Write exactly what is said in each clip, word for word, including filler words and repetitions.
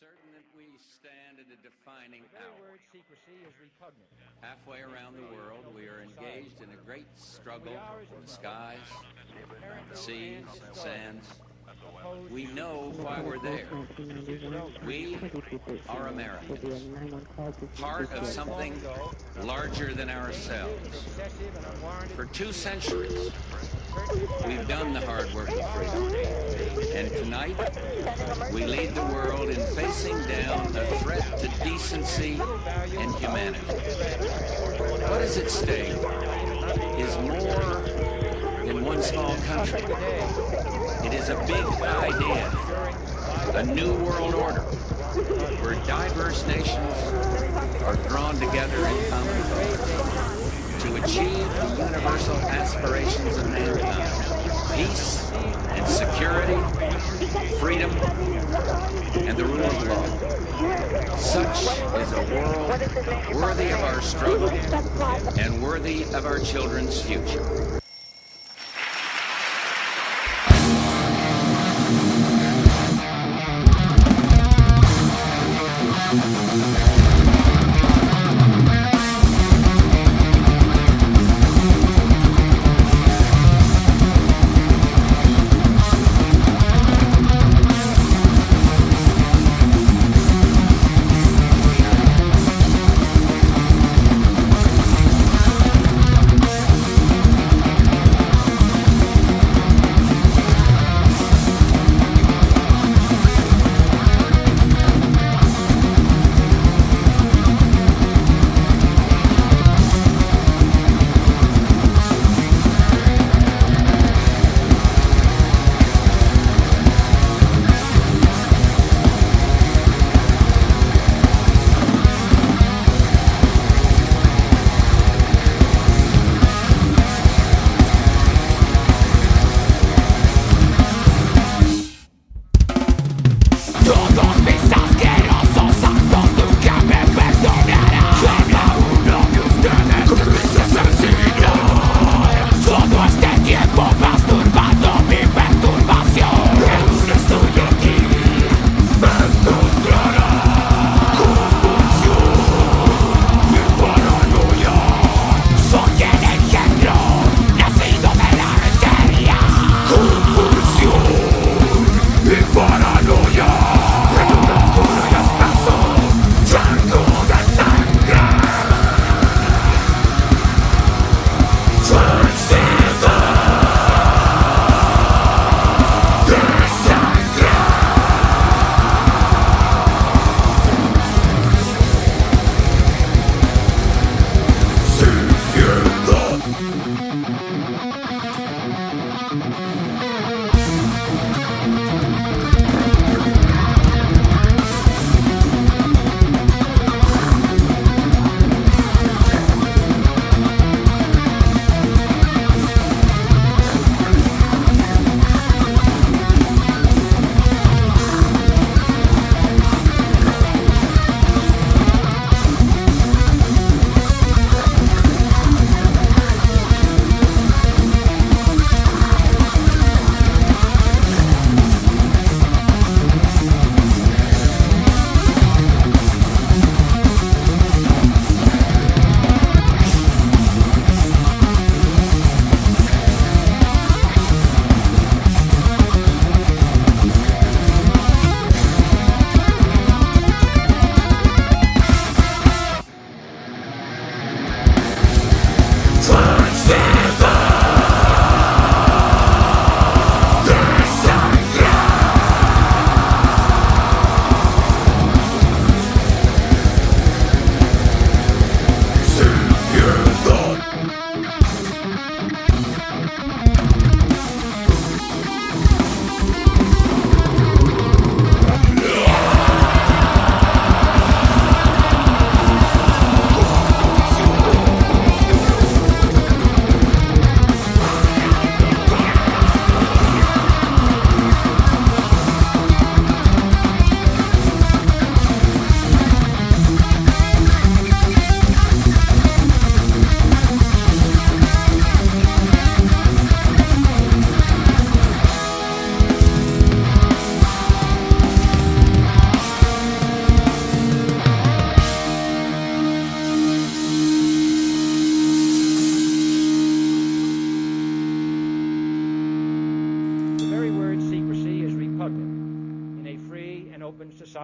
certain that we stand at a defining The very hour. word secrecy is repugnant. Halfway around the world, we are engaged in a great struggle for the skies, the seas, and sands. We know why we're there. We are Americans, part of something larger than ourselves. For two centuries, we've done the hard work of freedom. And tonight, we lead the world in facing down a threat to decency and humanity. What is at stake is more than one small country. It is a big idea, a new world order, where diverse nations are drawn together in common cause to achieve the universal aspirations of mankind: peace and security, freedom, and the rule of law. Such is a world worthy of our struggle and worthy of our children's future.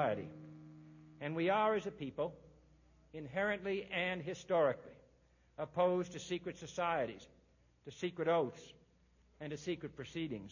society. And we are, as a people, inherently and historically opposed to secret societies, to secret oaths, and to secret proceedings.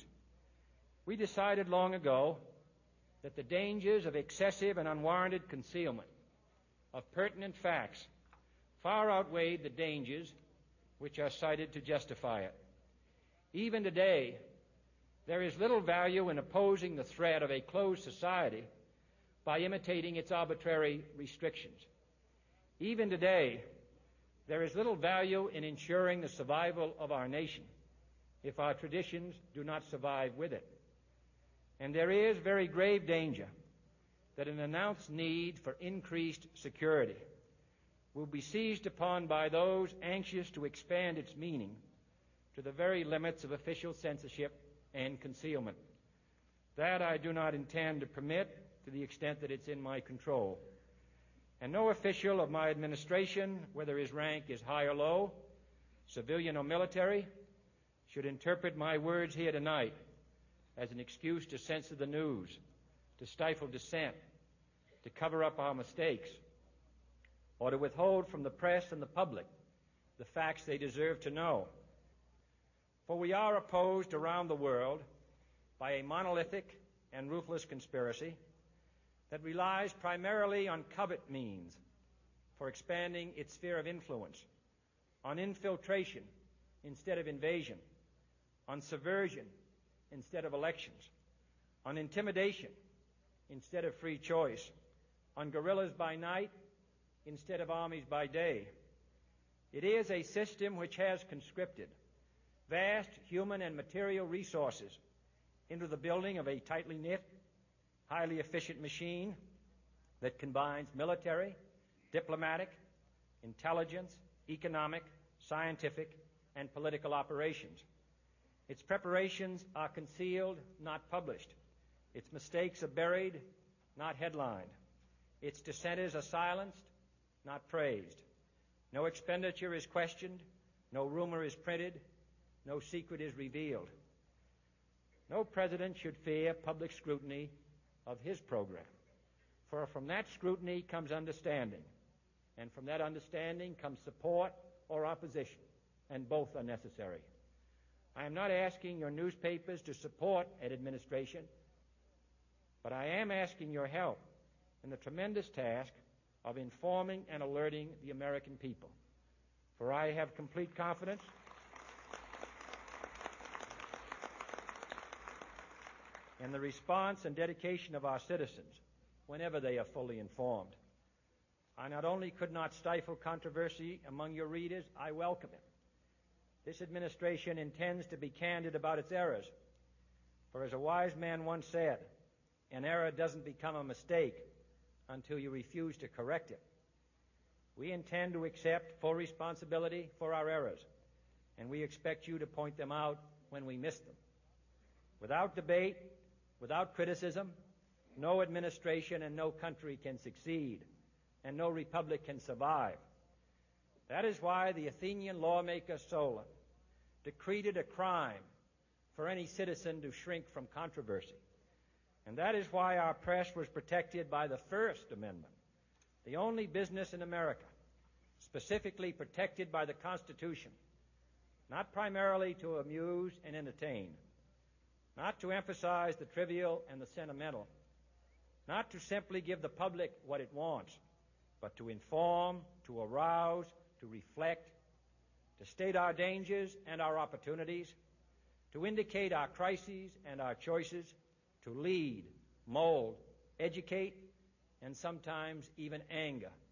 We decided long ago that the dangers of excessive and unwarranted concealment of pertinent facts far outweighed the dangers which are cited to justify it. Even today, there is little value in opposing the threat of a closed society by imitating its arbitrary restrictions. Even today, there is little value in ensuring the survival of our nation if our traditions do not survive with it. And there is very grave danger that an announced need for increased security will be seized upon by those anxious to expand its meaning to the very limits of official censorship and concealment. That I do not intend to permit to the extent that it's in my control. And no official of my administration, whether his rank is high or low, civilian or military, should interpret my words here tonight as an excuse to censor the news, to stifle dissent, to cover up our mistakes, or to withhold from the press and the public the facts they deserve to know. For we are opposed around the world by a monolithic and ruthless conspiracy that relies primarily on covert means for expanding its sphere of influence, on infiltration instead of invasion, on subversion instead of elections, on intimidation instead of free choice, on guerrillas by night instead of armies by day. It is a system which has conscripted vast human and material resources into the building of a tightly knit, highly efficient machine that combines military, diplomatic, intelligence, economic, scientific, and political operations. Its preparations are concealed, not published. Its mistakes are buried, not headlined. Its dissenters are silenced, not praised. No expenditure is questioned, no rumor is printed, no secret is revealed. No president should fear public scrutiny of his program, for from that scrutiny comes understanding, and from that understanding comes support or opposition, and both are necessary. I am not asking your newspapers to support an administration, but I am asking your help in the tremendous task of informing and alerting the American people. For I have complete confidence in the response and dedication of our citizens whenever they are fully informed. I not only could not stifle controversy among your readers, I welcome it. This administration intends to be candid about its errors. For as a wise man once said, an error doesn't become a mistake until you refuse to correct it. We intend to accept full responsibility for our errors, and we expect you to point them out when we miss them. Without debate, without criticism, no administration and no country can succeed, and no republic can survive. That is why the Athenian lawmaker Solon decreed it a crime for any citizen to shrink from controversy. And that is why our press was protected by the First Amendment, the only business in America specifically protected by the Constitution, not primarily to amuse and entertain, not to emphasize the trivial and the sentimental, not to simply give the public what it wants, but to inform, to arouse, to reflect, to state our dangers and our opportunities, to indicate our crises and our choices, to lead, mold, educate, and sometimes even anger